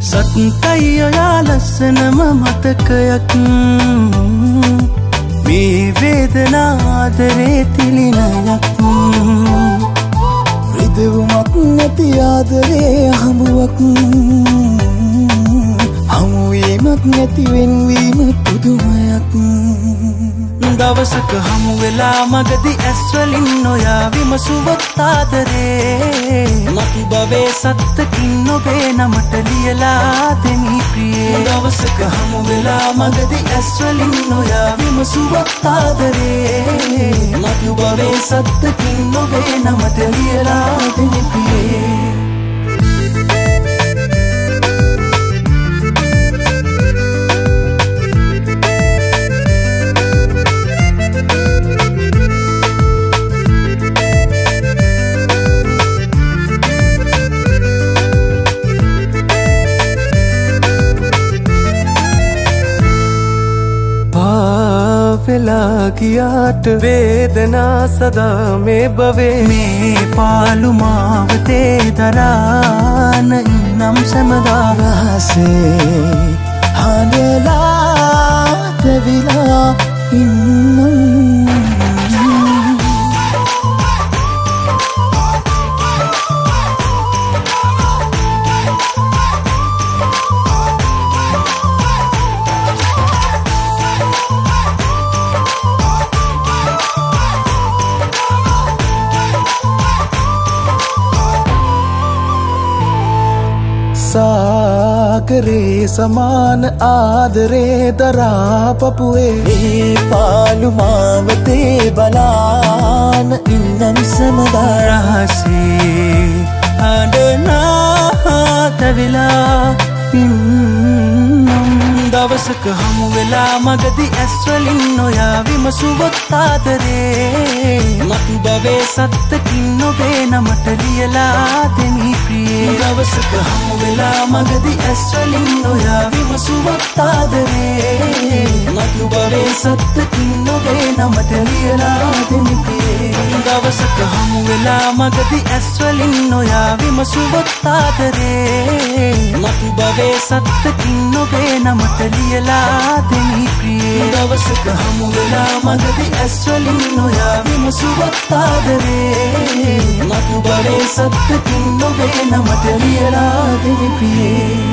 සත්කයි ඔයා ලස්සනම මතකයක් මේ වේදනා ආදරේ තිලිනයක් රිදවුමක් නැති ආදරේ හමුවක් හමුවීමක් නැති වෙන්වීම පුදුමයක් දවසක හමු වෙලා මගදී ඇස්වලින් නොයා විමසුවොත් ආදරේ මතු බවේ සත්තකින් ඔබේ නමට ලියලා දෙමි ප්‍රියේ දවසක හමු වෙලා මගදී ඇස්වලින් නොයා විමසුවොත් ආදරේ මතු බවේ සත්තකින් ඔබේ නමට ලියලා දෙමි ප්‍රියේ වෙලා ගියාට වේදනා සදා මේ භවේ මේ පාළු මාවතේ දරාන ඉන්නම් සැමදා රහසේ හඬලා තැවිලා ඉන්නම් सागरे समान आदरे दरा पपुए මේ පාළු මාවතේ බලාන ඉන්නම් සමදා රහසේ හඬනා තැවිලා ඉන්නම් දවසක හමු වෙලා මගදී ඇස්වලින් නොයා විමසුවොත් ආදරේ මතු බවේ සත්තකින් ඔබේ නමට ලියලා දෙමි ප්‍රියේ දවසක හමු වෙලා මගදී ඇස්වලින් නොයා විමසුවොත් ආදරේ මතු බවේ සත්තකින් ඔබේ නමට ලියලා දෙමි ප්‍රියේ දවසක හමු වෙලා මගදී ඇස්වලින් නොයා විමසුවොත් ආදරේ මතු බවේ සත්තකින් ඔබේ නමට ලියලා දෙමි ප්‍රියේ දවසක හමු වෙලා මගදී ඇස්වලින් නොයා විමසුවොත් ආදරේ මතු බවේ සත්තකින් ඔබේ නමට ලියලා දෙමි ප්‍රියේ